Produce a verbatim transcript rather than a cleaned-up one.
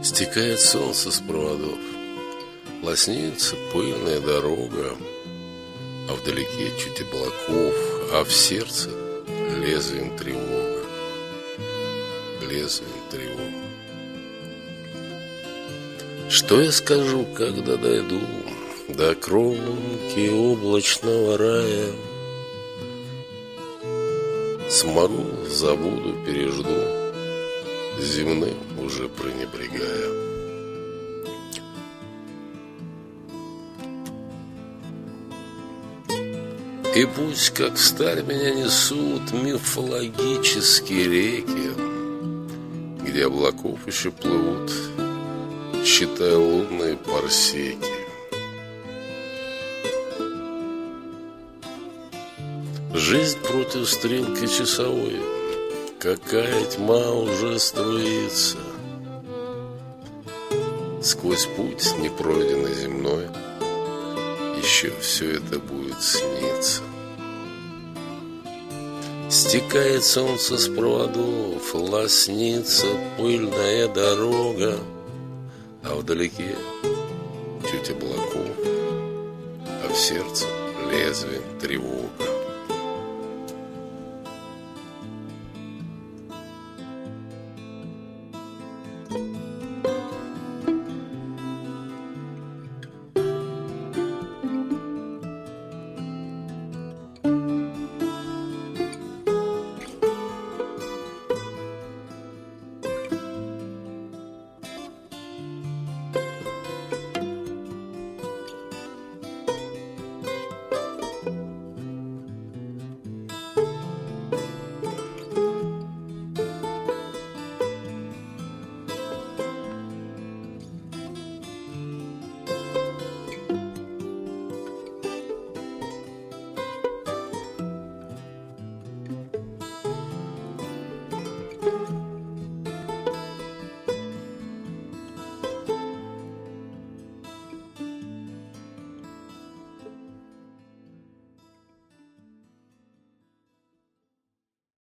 Стекает солнце с проводов, лоснится пыльная дорога, а вдалеке чуть облаков, а в сердце лезвием тревога, лезвием тревога. Что я скажу, когда дойду до кромки облачного рая? Смогу, забуду, пережду, земным уже пренебрегая. И пусть, как сталь, меня несут мифологические реки, где облаков еще плывут, считая лунные парсеки. Жизнь против стрелки часовой, какая тьма уже струится. Сквозь путь непройденный земной еще все это будет сниться. Стекает солнце с проводов, лоснится пыльная дорога, а вдалеке чуть облаков, а в сердце лезвием тревога. Thank you.